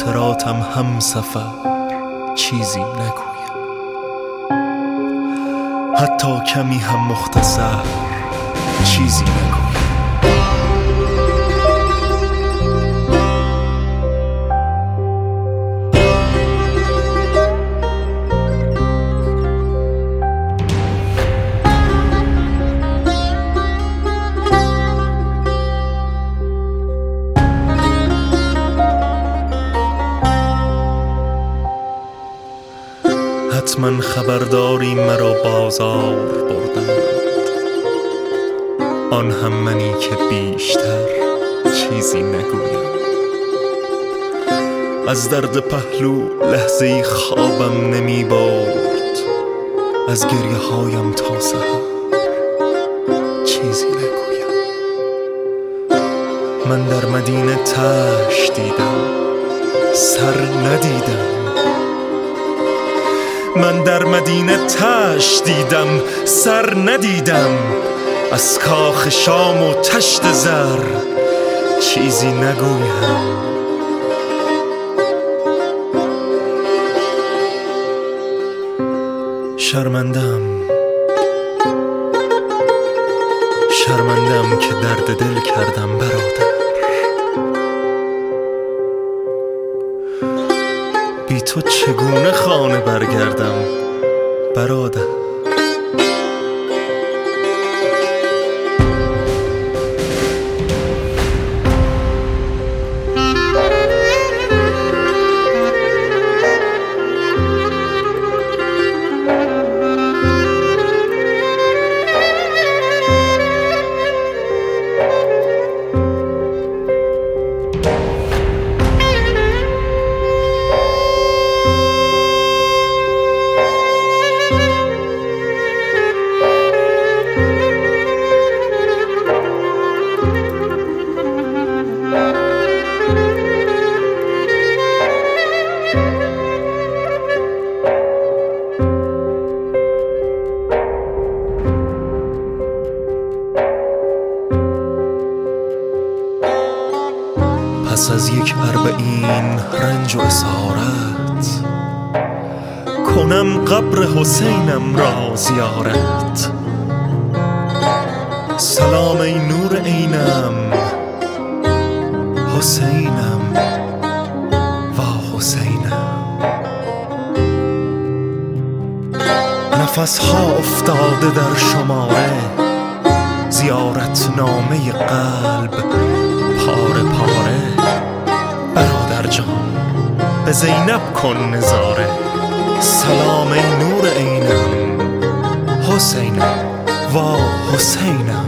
خاطراتم هم سفر چیزی نگویم، حتی کمی هم مختصر چیزی نگویم. حتما خبرداری مرا بازار بردند، آن هم منی که بیشتر چیزی نگویم. از درد پهلو لحظه‌ای خوابم نمی برد، از گریه هایم تا سحر چیزی نگویم. من در مدینه تاش دیدم سر ندیدم، من در مدینه تاش دیدم سر ندیدم. از کاخ شام و تشت زر چیزی نگویم. شرمندم که درد دل کردم برادر، بی تو چگونه خانه برگردم برادر. پس از یک اربعین رنج و اسارت، کنم قبر حسینم را زیارت. سلام ای نور عینم حسینم و حسینم. نفس ها افتاده در شماره، زیارت نامه قلب پاره پاره. برادر جان به زینب کن نظاره، سلام ای نور عینم حسینم و حسینم.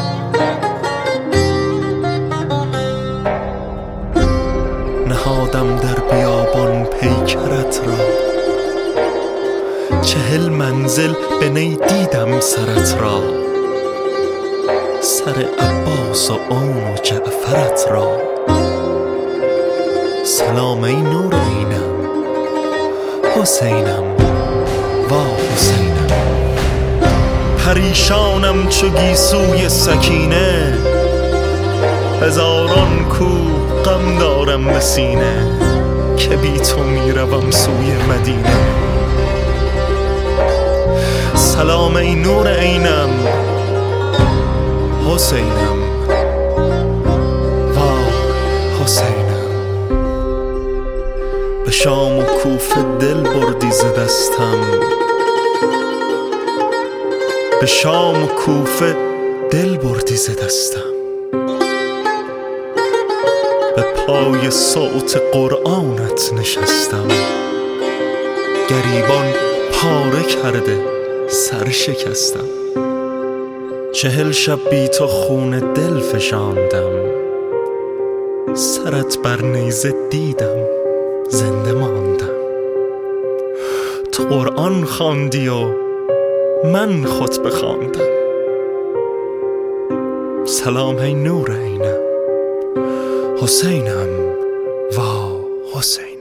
نهادم در بیابان پیکرت را، 40 منزل به نی دیدم سرت را. سر عباس و عون و جعفرت را، سلام ای نور عینم حسینم و حسینم. پریشانم چو گیسوی سکینه، هزاران کوه غم دارم به سینه. که بی تو می روم سوی مدینه. سلام ای نور عینم حسینم و حسینم. به شام و کوفه دل بردی ز دستم، به شام و کوفه دل بردی ز دستم. به پای صوت قرآنت نشستم، گریبان پاره کرده سر شکستم. 40 شب بی تو خون دل فشاندم، سرت بر نیزه دیدم زنده ماندم. تو قرآن خواندی و من خطبه خواندم، سلام ای نور عینم حسینم و حسین.